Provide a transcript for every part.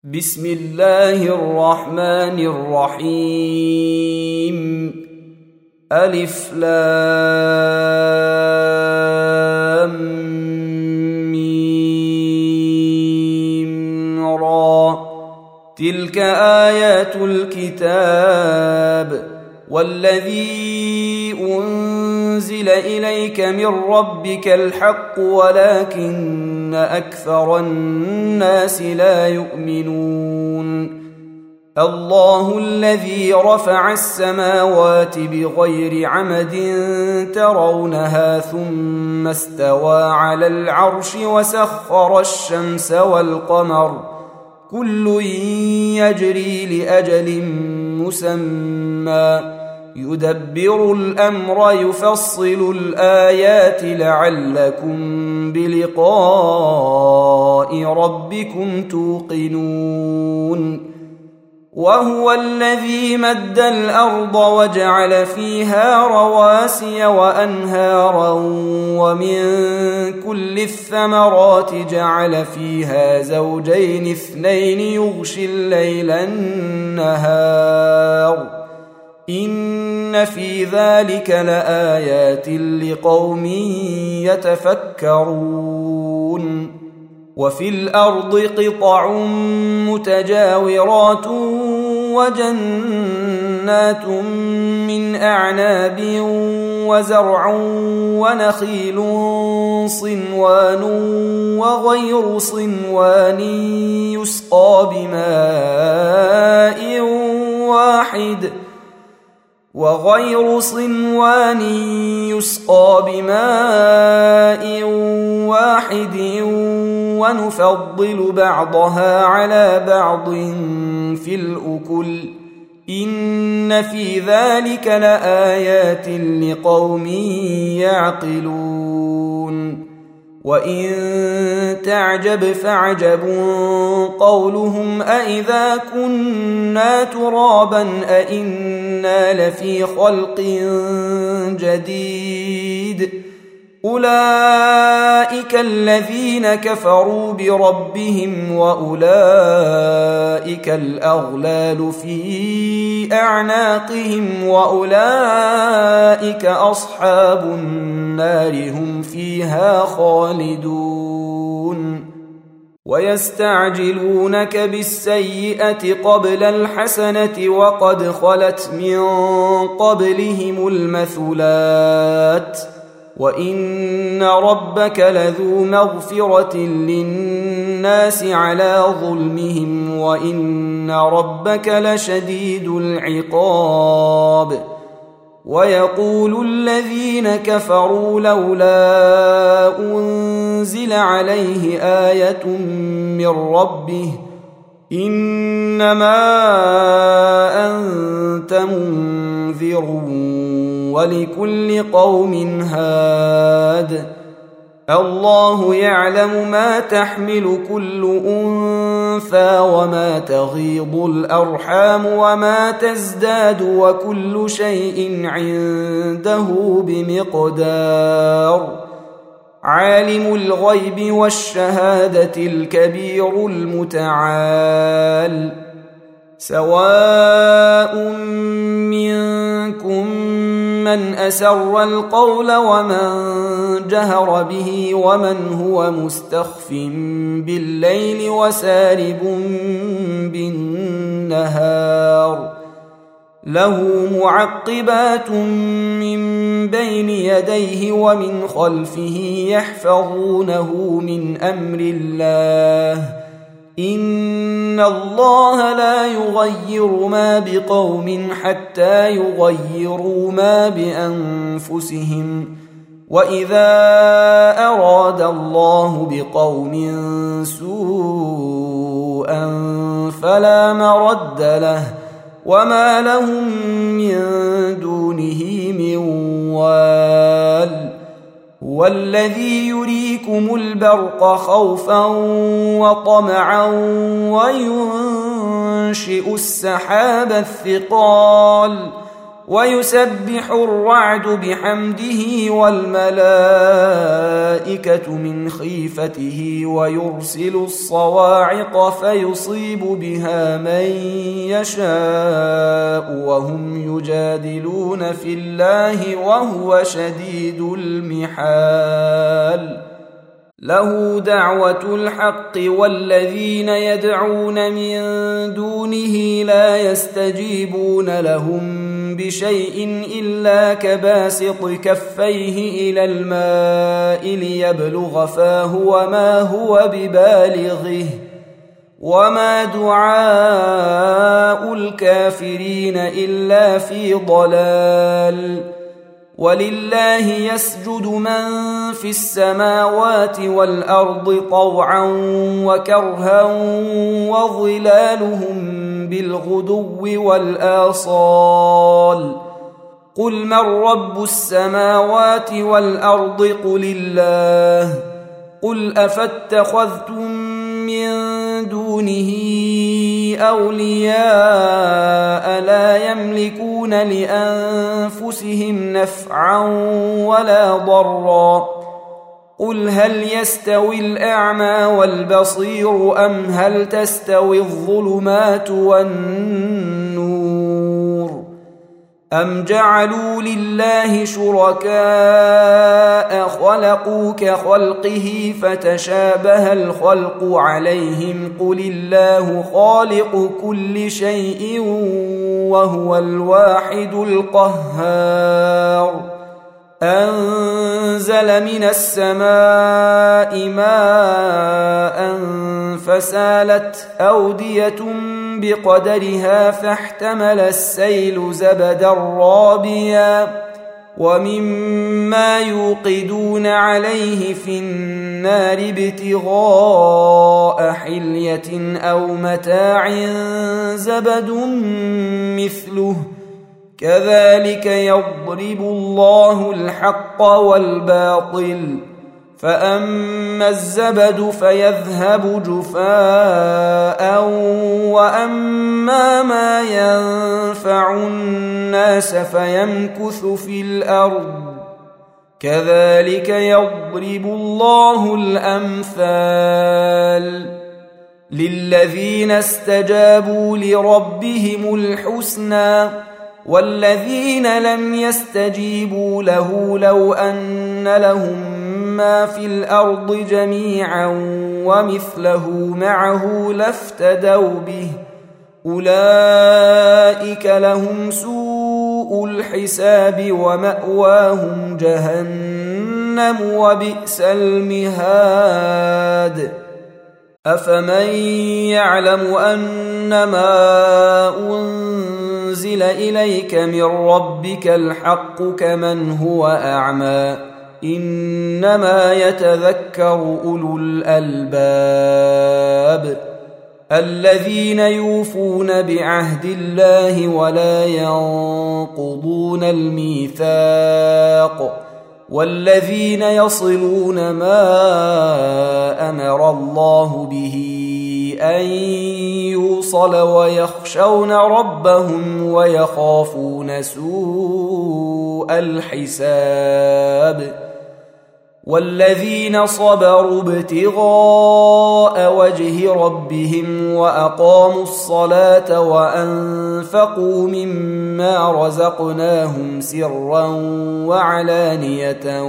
بسم الله الرحمن الرحيم. ألف لام ميم را. تلك آيات الكتاب والذي أنزل إليك من ربك الحق ولكن أكثر الناس لا يؤمنون. الله الذي رفع السماوات بغير عمد ترونها ثم استوى على العرش وسخر الشمس والقمر كل يجري لأجل مسمى يدبر الأمر يفصل الآيات لعلكم بلقاء ربكم توقنون. وهو الذي مد الأرض وجعل فيها رواسي وأنهارا ومن كل الثمرات جعل فيها زوجين اثنين يغشي الليل النهار إن في ذلك لآيات لقوم يتفكرون. وفي الأرض قطع متجاورات وجنات من أعناب وزرع ونخيل صنوان وغير صنوان يسقى بماء واحد ونفضل بعضها على بعض في الأكل إن في ذلك لآيات لقوم يعقلون. وإن تعجب فعجب قولهم أإذا كنا ترابا أإنا لفي خلق جديد أولئك الذين كفروا بربهم وأولئك الأغلال في أعناقهم وأولئك أصحاب النار هم فيها خالدون. ويستعجلونك بالسيئة قبل الحسنة وقد خلت من قبلهم المثلات وإن ربك لذو مغفرة للناس على ظلمهم وإن ربك لشديد العقاب. ويقول الذين كفروا لولا أنزل عليه آية من ربه إنما أنت منذر ولكل قوم هاد. الله يعلم ما تحمل كل أنثى وما تغيض الأرحام وما تزداد وكل شيء عنده بمقدار. عالم الغيب والشهادة الكبير المتعال. سواء منكم من أسر القول ومن جهر به ومن هو مستخف بالليل وسارب بالنهار له معقبات من بين يديه ومن خلفه يحفظونه من أمر الله إن الله لا يغير ما بقوم حتى يغيروا ما بأنفسهم وإذا أراد الله بقوم سوءا فلا مرد له وما لهم من دونه من وال. هو الذي يريكم البرق خوفا وطمعا وينشئ السحاب الثقال ويسبح الرعد بحمده والملائكة من خيفته ويرسل الصواعق فيصيب بها من يشاء وهم يجادلون في الله وهو شديد المحال له دعوة الحق والذين يدعون من دونه لا يستجيبون لهم بشيء إلا كباسط كفيه إلى الماء ليبلغ فاه وما هو ببالغه وما دعاء الكافرين إلا في ضلال ولله يسجد من في السماوات والأرض طوعا وكرها وظلالهم بالغدو والآصال قل من رب السماوات والأرض قل الله قل أفاتخذتم من دونه أولياء لا يملكون لأنفسهم نفعا ولا ضرا قل هل يستوي الأعمى والبصير أم هل تستوي الظلمات والنور أم جعلوا لله شركاء خلقوا كخلقه فتشابه الخلق عليهم قل الله خالق كل شيء وهو الواحد القهار أنزل من السماء ماء فسالت أودية بقدرها فاحتمل السيل زبدا رابيا ومما يوقدون عليه في النار ابتغاء حلية أو متاع زبد مثله كذلك يضرب الله الحق والباطل فأما الزبد فيذهب جفاء وأما ما ينفع الناس فيمكث في الأرض كذلك يضرب الله الأمثال للذين استجابوا لربهم الحسنى والذين لم يستجيبوا له لو أن لهم ما في الأرض جميعا ومثله معه لافتدوا به أولئك لهم سوء الحساب ومأواهم جهنم وبئس المهاد أفمن يعلم أنما أنزل إليك من ربك الحق كمن هو أعمى إنما يتذكر أولو الألباب الذين يوفون بعهد الله ولا ينقضون الميثاق والذين يصلون ما أمر الله به أن يوصل ويخشون ربهم ويخافون سوء الحساب والذين صبروا ابتغاء وجه ربهم وأقاموا الصلاة وأنفقوا مما رزقناهم سرا وعلانية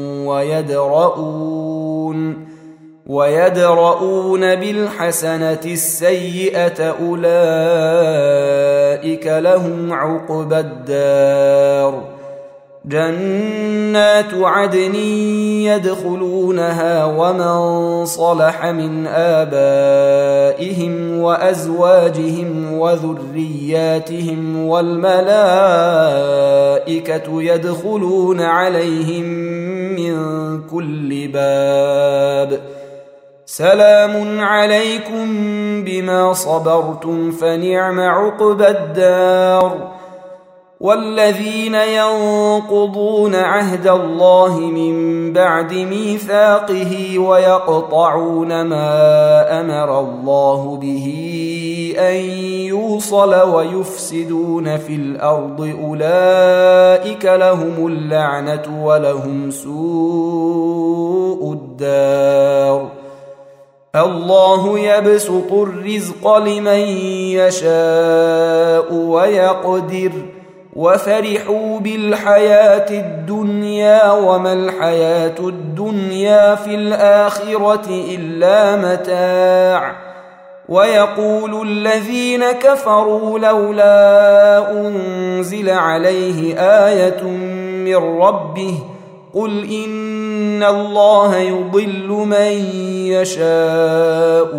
ويدرؤون بالحسنة السيئة أولئك لهم عقبى الدار جنات عدن يدخلونها ومن صلح من آبائهم وأزواجهم وذرياتهم والملائكة يدخلون عليهم من كل باب سلام عليكم بما صبرتم فنعم عقبى الدار والذين ينقضون عهد الله من بعد ميثاقه ويقطعون ما أمر الله به أن يوصل ويفسدون في الأرض أولئك لهم اللعنة ولهم سوء الدار. الله يبسط الرزق لمن يشاء ويقدر وفرحوا بالحياة الدنيا وما الحياة الدنيا في الآخرة إلا متاع. ويقول الذين كفروا لولا أنزل عليه آية من ربه قل إن الله يضل من يشاء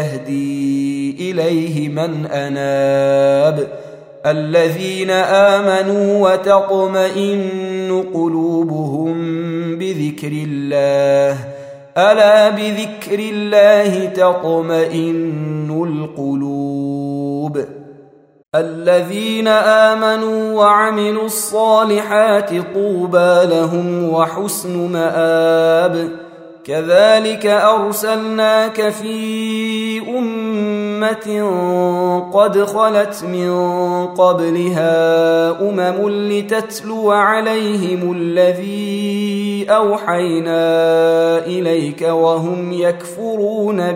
ويهدي إليه من أناب. الذين آمنوا وتطمئن قلوبهم بذكر الله ألا بذكر الله تطمئن القلوب. الذين آمنوا وعملوا الصالحات طوبى لهم وحسن مآب. كذلك أرسلناك في أمة قد خلت من قبلها لتتلو عليهم الذي أوحينا إليك وهم يكفرون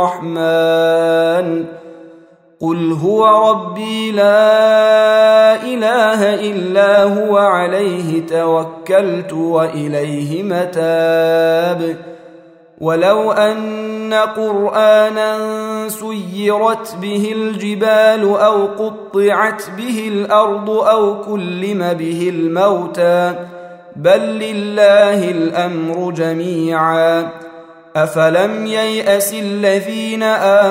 بالرحمن قل هو ربي لا إله إلا هو عليه توكلت وإليه متاب. ولو أن قرآنا سيرت به الجبال أو قطعت به الأرض أو كلم به الموتى بل لله الأمر جميعا أفلم ييأس الذين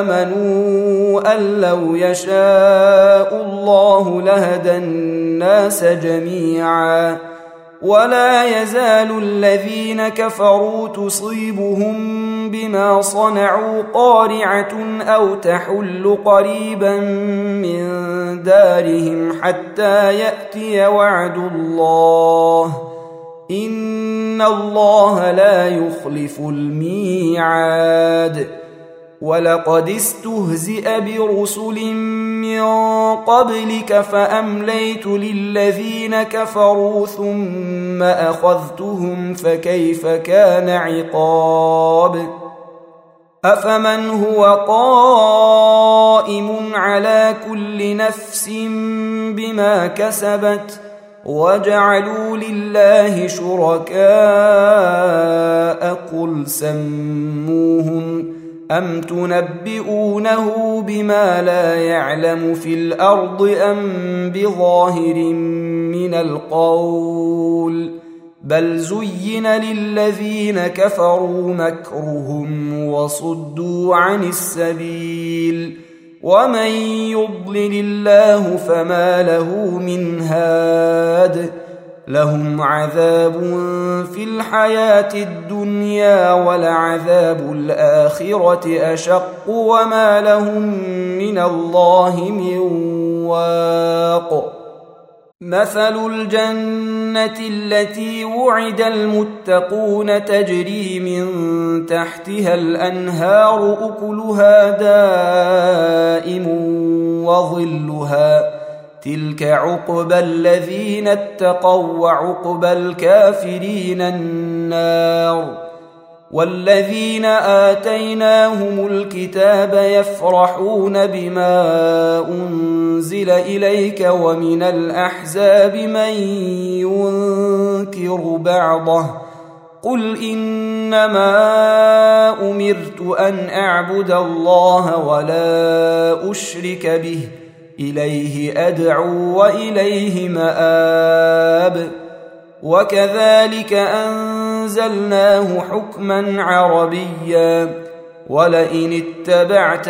آمنوا أن لو يشاء الله لهدى الناس جميعا ولا يزال الذين كفروا تصيبهم بما صنعوا قارعة أو تحل قريبا من دارهم حتى يأتي وعد الله إن الله لا يخلف الميعاد. ولقد استهزئ برسل من قبلك فأمليت للذين كفروا ثم أخذتهم فكيف كان عقاب. أفمن هو قائم على كل نفس بما كسبت وجعلوا لله شركاء قل سموهم أم تنبئونه بما لا يعلم في الأرض أم بظاهر من القول بل زين للذين كفروا مكرهم وصدوا عن السبيل ومن يضلل الله فما له من هاد. لهم عذاب في الحياة الدنيا ولعذاب الآخرة أشق وما لهم من الله من واق. مثل الجنة التي وعد المتقون تجري من تحتها الأنهار أكلها دائم وظلها تلك عقبى الذين اتقوا وعقبى الكافرين النار. والذين آتيناهم الكتاب يفرحون بما أنزل إليك ومن الأحزاب من ينكر بعضه قل إنما أمرت أن أعبد الله ولا أشرك به إليه أدعو وإليه مآب. وكذلك أنزلناه حكما عربيا ولئن اتبعت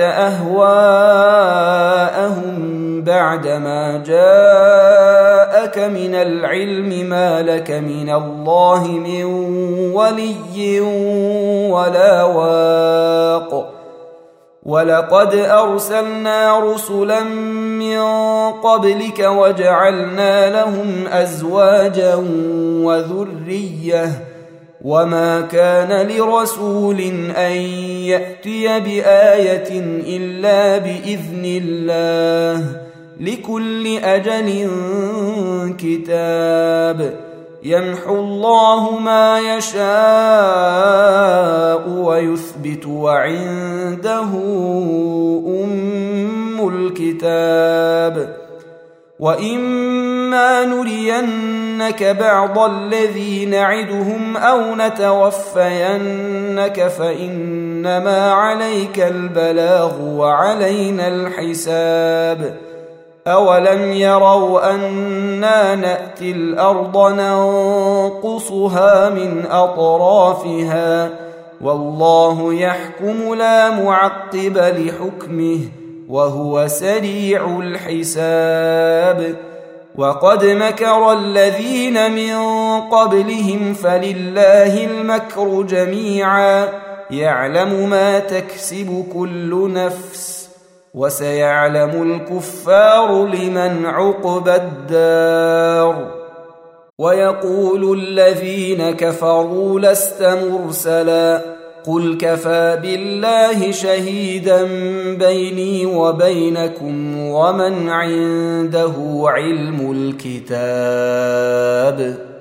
أهواءهم بعدما جاءك من العلم ما لك من الله من ولي ولا واق. ولقد أرسلنا رسلا من قبلك وجعلنا لهم أزواجا وذرية وما كان لرسول أن يأتي بآية إلا بإذن الله لكل أجل كتاب يمحو الله ما يشاء ويثبت وعنده أم الكتاب وإما نرينك بعض الذي نعدهم أو نتوفينك فإنما عليك البلاغ وعلينا الحساب أولم يروا أنا نأتي الأرض ننقصها من أطرافها والله يحكم لا معقب لحكمه وهو سريع الحساب وقد مكر الذين من قبلهم فلله المكر جميعا يعلم ما تكسب كل نفس وسيعلم الكفار لمن عقبى الدار ويقول الذين كفروا لست مرسلا قل كفى بالله شهيدا بيني وبينكم ومن عنده علم الكتاب